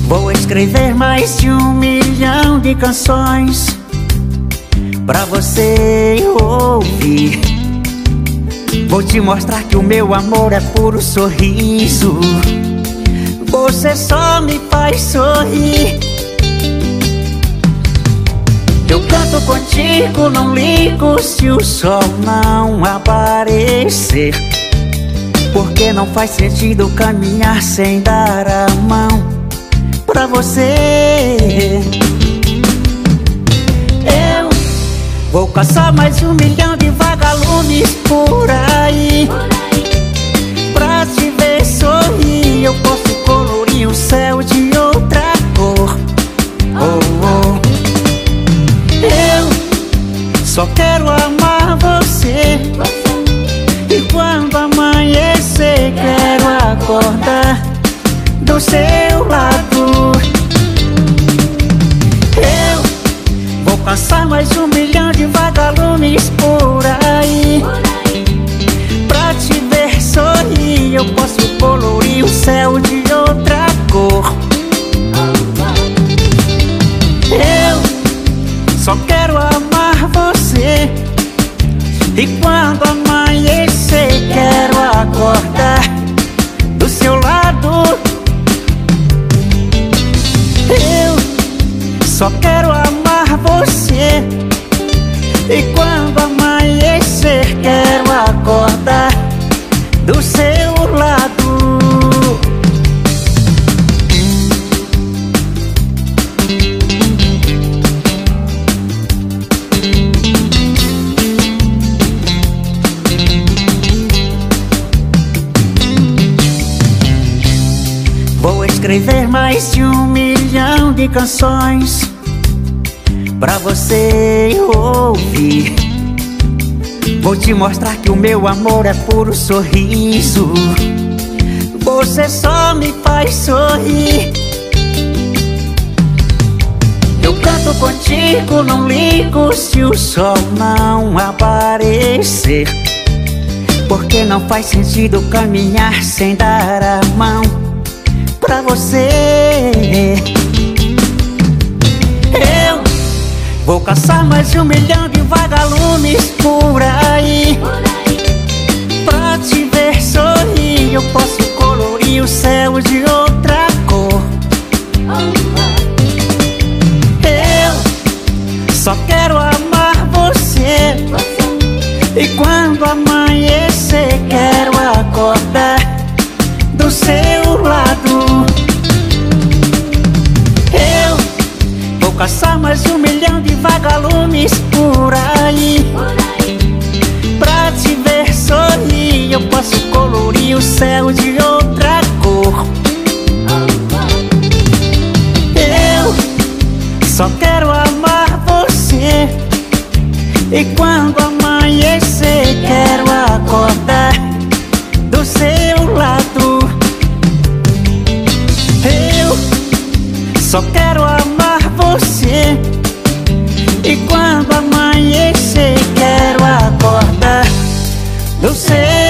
Vou escrever mais de 1 milhão de canções pra você ouvir. Vou te mostrar que o meu amor é puro sorriso. Você só me faz sorrir. Eu canto contigo, não ligo se o sol não aparecer, porque não faz sentido caminhar sem dar a mão pra você. Eu vou caçar mais de 1 milhão de vagalumes por aí, pra te ver sorrir. Eu posso colorir o céu de outra cor. Oh, oh. Eu só quero amar você, e quando amanhecer quero acordar do seu lado. Eu vou caçar mais de 1 milhão de vagalumes por aí, pra te ver sorrir. Eu posso colorir o céu de outra cor. Eu só quero amar você, e quando amanhecer quero acordar do seu lado. Eu só quero amar você, e quando amanhecer quero acordar do seu lado. Vou escrever mais de 1 milhão de canções pra você ouvir. Vou te mostrar que o meu amor é puro sorriso. Você só me faz sorrir. Eu canto contigo, não ligo se o sol não aparecer, porque não faz sentido caminhar sem dar a mão pra você. Eu vou caçar mais de 1 milhão de vagalumes por aí, pra te ver sorrir. Eu posso colorir o céu de outra cor. Eu só quero amar você, e quando amanhecer quero acordar do seu lado. Eu vou caçar mais de 1 milhão de vagalumes por aí, pra te ver sorrir. Eu posso colorir o céu de outra cor. Eu só quero amar você, e quando amanhecer quero acordar do seu lado. Eu só quero amar você, e quando amanhecer quero acordar do seu